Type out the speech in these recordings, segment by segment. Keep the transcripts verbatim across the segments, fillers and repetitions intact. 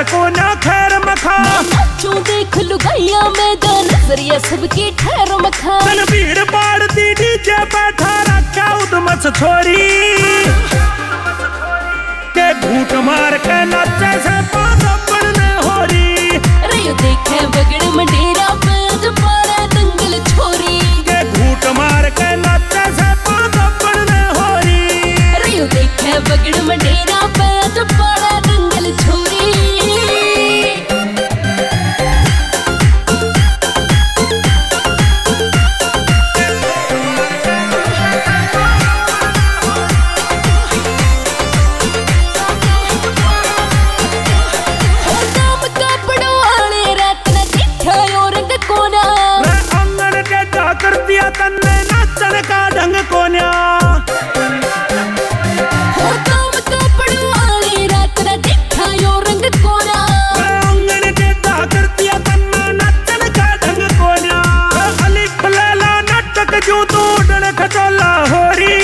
को ना खैर मखा नाचू देख लुगाइया मैदान नजरिया सबकी ठहर मखा भीड़ बाढ़ती डीजे बैठा रखा उदमस छोरी के घूट मार के नाचे से पादा पड़ने हो रही रे देखे बगड़ मंडेरा पे आज पारा दंगल छोरी के घूट मार के नाचे से पादा पड़ने हो रही रे देखे बगड़ मंडेरा पे आज पारा दंगल छोरी कर दिया तन्ने नाचन का ढंग कोन्या हो काम का पड़वाले रात ना देखा यो रंग कोना अंगन के दा कर दिया तन्ने नाचन का ढंग कोन्या अली फलेला नाटक जू तू डण खटोला होरी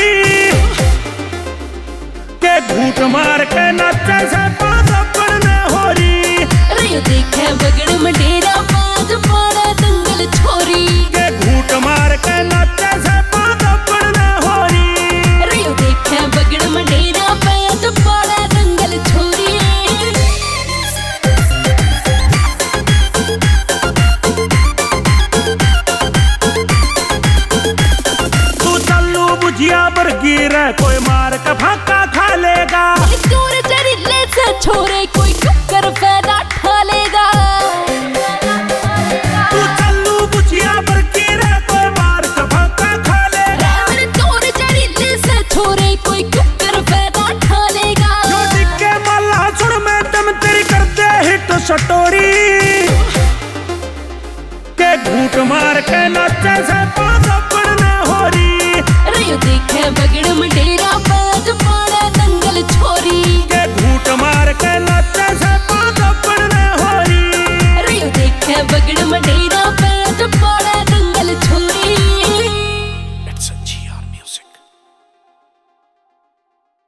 के घूट मार के नाचे से पादा पड़ने होरी रे देखे बगड़ मंडेरा पाज पारा दंगल छोरी के घूट मार के नाचे से पादा पड़ने होरी रे देखे बगड़ मंडेरा पाज पारा दंगल छोरी तू चलू बुझिया बरगी रे कोई मार का फाका खा लेगा चोर चरिले से छोरे कोई कुकर फैला ठा लेगा तू चलू बुझिया बरगी रे कोई मार का फाका खा लेगा मेरे चोर चरिले से छोरे कोई कुकर फैला ठा लेगा जो दिखे मल्ला सुन में दम तेरी करते हिट सटोरी के घूट मार के नाचे से